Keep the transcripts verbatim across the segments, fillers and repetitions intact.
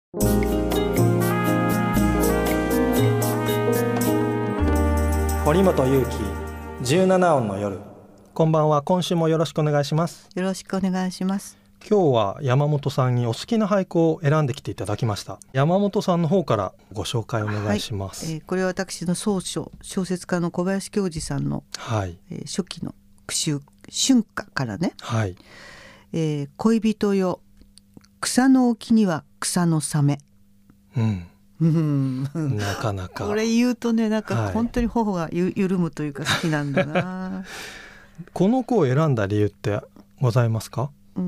堀本裕樹じゅうなな音の夜。こんばんは。今週もよろしくお願いします。 よろしくお願いします。 今日は山本さんにお好きな俳句を選んできていただきました。山本さんの方からご紹介お願いします。 はい、えー、これは私の宗匠、小説家の小林恭二さんの、 はいえー、初期の句集春夏からね、 はいえー、恋人よ草の沖には草のサメ、 うんうん、 なかなかこれ言うとね、なんか本当に頬がゆ緩むというか好きなんだなこの句を選んだ理由ってございますか？ うん、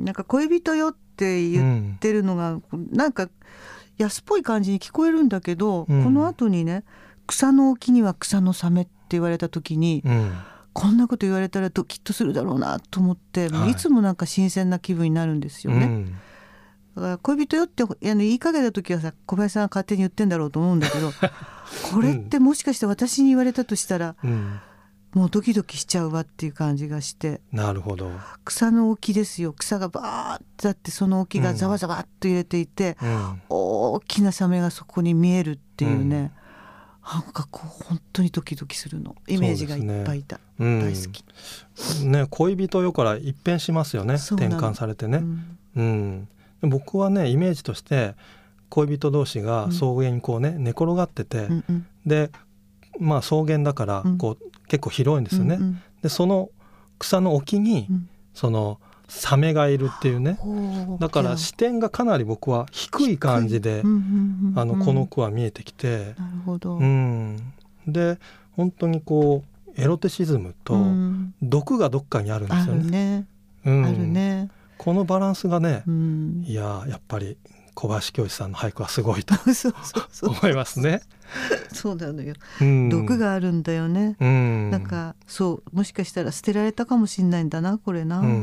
なんか恋人よって言ってるのが、うん、なんか安っぽい感じに聞こえるんだけど、うん、この後にね、草の沖には草のサメって言われた時に、うん、こんなこと言われたらドキッとするだろうなと思って、はい、いつもなんか新鮮な気分になるんですよね、うん、だから恋人よって言いかけた時はさ、小林さんが勝手に言ってんだろうと思うんだけどこれってもしかして私に言われたとしたら、うん、もうドキドキしちゃうわっていう感じがして。 なるほど。 草の沖ですよ。草がバーってあって、その沖がざわざわっと揺れていて、うん、大きなサメがそこに見えるっていうね、うん、なんかこう本当にドキドキするの。イメージがいっぱいいた、ね、大好き、 うんね、恋人よから一変しますよね。転換されてね、うんうん、僕はねイメージとして恋人同士が草原にこうね、うん、寝転がってて、うんうん、でまあ草原だからこう、うん、結構広いんですよね、うんうん、でその草の沖に、うん、そのサメがいるっていうね、だから視点がかなり僕は低い感じで、うんうんうん、あのこの句は見えてきて、 なるほど、 うん、で本当にこうエロテシズムと毒がどっかにあるんですよね、 あるね、 うん、 あるね。 このバランスがね、 うん、 いややっぱり小林恭一さんの俳句はすごいとそうそうそう思いますね。 そうなのよ、 うん、 毒があるんだよね、うん、なんかそうもしかしたら捨てられたかもしれないんだなこれな、うんうんうん、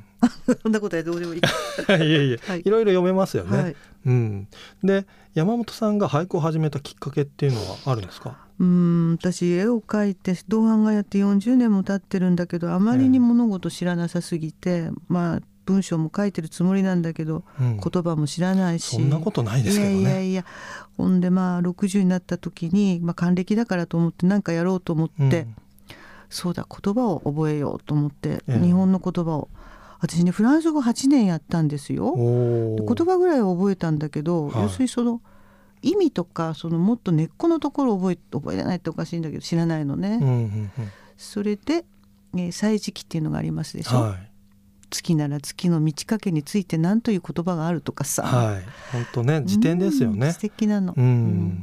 そんなことはどうでもいいいえいえ、はい、いろいろ読めますよね、はい、うん、で山本さんが俳句を始めたきっかけっていうのはあるんですか？ うーん私絵を描いて銅版画やってよんじゅうねんも経ってるんだけど、あまりに物事知らなさすぎて、えー、まあ文章も書いてるつもりなんだけど、うん、言葉も知らないし。 そんなことないですけどね。 いやいやいや、ほんでまあろくじゅうになった時に、まあ、還暦だからと思って何かやろうと思って、うん、そうだ言葉を覚えようと思って、ええ、日本の言葉を私ねフランス語はちねんやったんですよ。言葉ぐらいは覚えたんだけど、はい、要するにその意味とかそのもっと根っこのところを覚え、覚えれないっておかしいんだけど知らないのね、うんうんうん、それで、えー、歳時記っていうのがありますでしょ、はい、月なら月の満ち欠けについて何という言葉があるとかさ、 はい、本当ね辞典ですよね。 素敵なの、うんうん、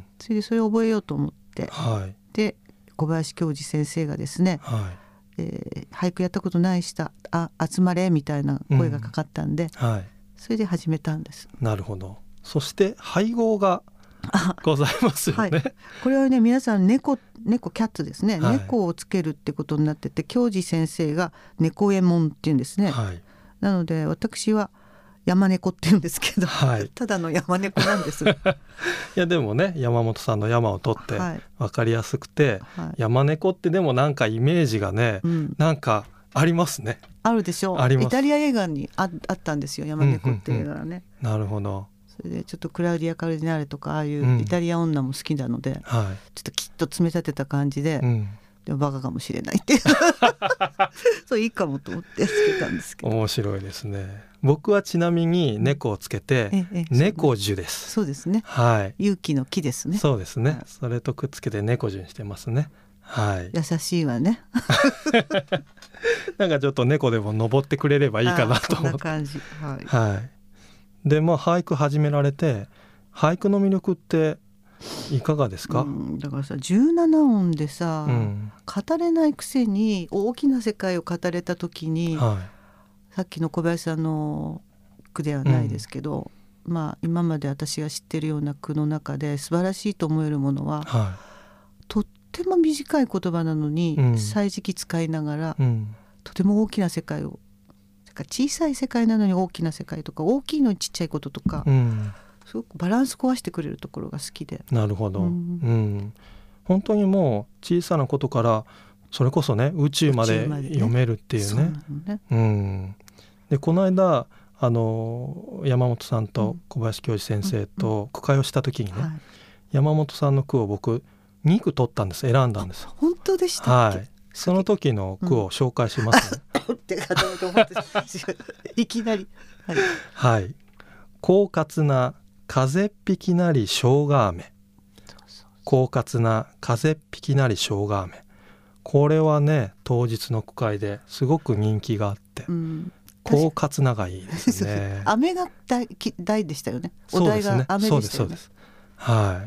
それでそれを覚えようと思って、はい、で小林恭二先生がですね、はいえー、俳句やったことない人あ集まれみたいな声がかかったんで、うんはい、それで始めたんです。 なるほど。そして配合がございますよね、はい、 これはね皆さん猫、猫キャッツですね、はい、猫をつけるってことになってて、恭二先生が猫右衛門っていうんですね、はい、なので私は山猫って言うんですけど、はい、ただの山猫なんですいやでもね山本さんの山を取って分かりやすくて、はい、山猫ってでもなんかイメージがね、うん、なんかありますね。 あるでしょう。イタリア映画に あ, あったんですよ山猫っていうのはね、 うんうんうん、なるほど。 それでちょっとクラウディア・カルディナーレとかああいうイタリア女も好きなので、うんはい、ちょっときっと詰め立てた感じで、うん、でもバカかもしれないってそういいかもと思ってつけたんですけど。 面白いですね。僕はちなみに猫をつけて、うん、猫樹です。 そうですね、 はい、 勇気の木ですね。 そうですね、はい、それとくっつけて猫樹にしてますね、はい、 優しいわねなんかちょっと猫でも登ってくれればいいかなと思って。 そんな感じ、はいはいでまあ、俳句始められて俳句の魅力っていかがですか？うん、 だからさじゅうなな音でさ、うん、語れないくせに大きな世界を語れた時に、はい、さっきの小林さんの句ではないですけど、うんまあ、今まで私が知ってるような句の中で素晴らしいと思えるものは、はい、とっても短い言葉なのに、うん、歳時記使いながら、うん、とても大きな世界を小さい世界なのに大きな世界とか大きいのにちっちゃいこととか、うん、すごくバランス壊してくれるところが好きで。 なるほど、うんうん、本当にもう小さなことからそれこそね宇宙まで読めるっていうね。 そうなのね、 うん、でこの間あの山本さんと小林教授先生と句会をした時にね、うんうんはい、山本さんの句を僕に句取ったんです。選んだんです。 本当でしたっけ？ はい、その時の句を紹介しますね、 うん、いきなりはい、はい、狡猾な風っ引きなり生姜飴、狡猾な風っ引きなり生姜飴、これはね当日の句会ですごく人気があって、うん、狡猾ながいいですね。 飴が大大でしたよね。お題が飴でしたよね。 そうですそうです。はい。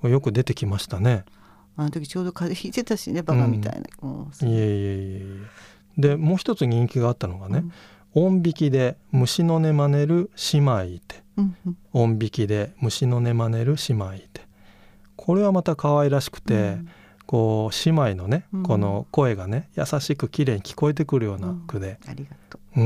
よく出てきましたね。 あの時ちょうど風邪ひいてたしね、バカみたいな、うん、 いえいえいえ。でもう一つ人気があったのがね、うん、音引きで虫の音真似る姉妹いて、うんうん、音引きで虫の音真似る姉妹いて、これはまた可愛らしくて、うん、こう姉妹のね、うん、この声がね優しく綺麗に聞こえてくるような句で、 うん、ありがとう、うん、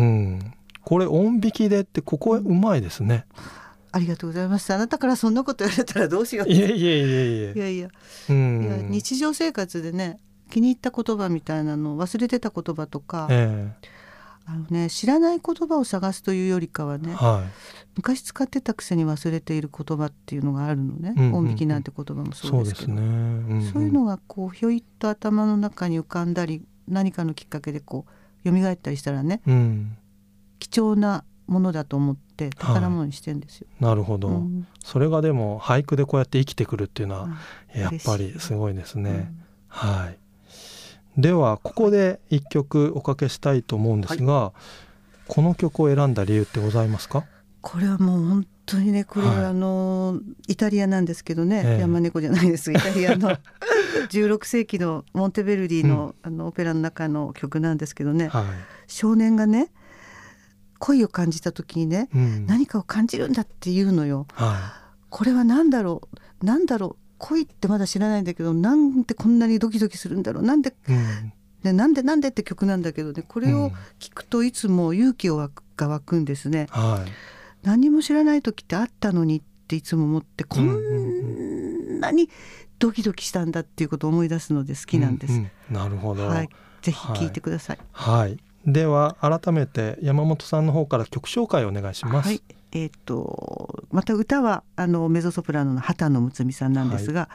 これ音引きでってここうまいですね、うん、 ありがとうございます。あなたからそんなこと言われたらどうしよう。 いやいやいやいやいやいや、うん、いや日常生活でね気に入った言葉みたいなの忘れてた言葉とか、えーあのね、知らない言葉を探すというよりかはね、はい、昔使ってたくせに忘れている言葉っていうのがあるのね、うんうんうん、音引きなんて言葉もそうですけど、そうですね、うんうん、そういうのがこうひょいっと頭の中に浮かんだり何かのきっかけでこう蘇ったりしたらね、うん、貴重なものだと思って宝物にしてるんですよ、 はい、なるほど、うん、それがでも俳句でこうやって生きてくるっていうのは、うん、やっぱりすごいですね、うん、はい。ではここで一曲おかけしたいと思うんですが、はい、この曲を選んだ理由ってございますか？ これはもう本当にね、これはあの、はい、イタリアなんですけどね、えー、山猫じゃないですイタリアのじゅうろくせいきのモンテベルディ の,、うん、あのオペラの中の曲なんですけどね、はい、少年がね恋を感じた時にね、うん、何かを感じるんだっていうのよ、はい、これは何だろう何だろう恋ってまだ知らないんだけどなんでこんなにドキドキするんだろうなんで、うん、でなんでなんでって曲なんだけどね、これを聞くといつも勇気を湧くが湧くんですね、はい、何も知らない時ってあったのにっていつも思って、こんなにドキドキしたんだっていうことを思い出すので好きなんです、うんうん、なるほど、 はい、ぜひ聴いてください、 はいはい、では改めて山本さんの方から曲紹介をお願いします。 はい、えー、とまた歌はあのメゾソプラノの畑野睦美さんなんですが、はい、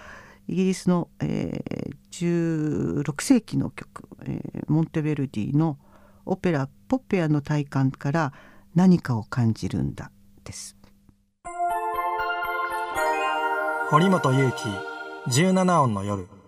イギリスの、えー、じゅうろくせいきの曲、えー、モンテベルディのオペラポッペアの体感から何かを感じるんだです。 堀本裕樹じゅうななおんの夜。